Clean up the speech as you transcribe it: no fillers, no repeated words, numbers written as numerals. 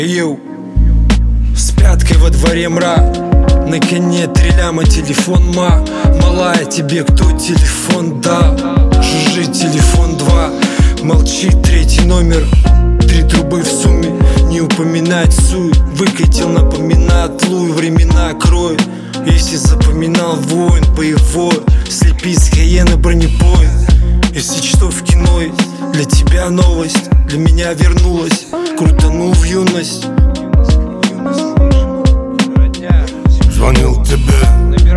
Йоу, с пяткой во дворе мрак, на коне 3 ляма, телефон малая, тебе кто телефон дал? Жужжит телефон 2, молчит 3-й номер, 3 трубы в сумме, не упоминать суй. Выкатил, напоминает луй, времена кроет. Если запоминал воин боевой, слепить с Каена бронепоезд. Если что в кино есть, для тебя новость, для меня вернулась, крутанул в юность. Звонил тебе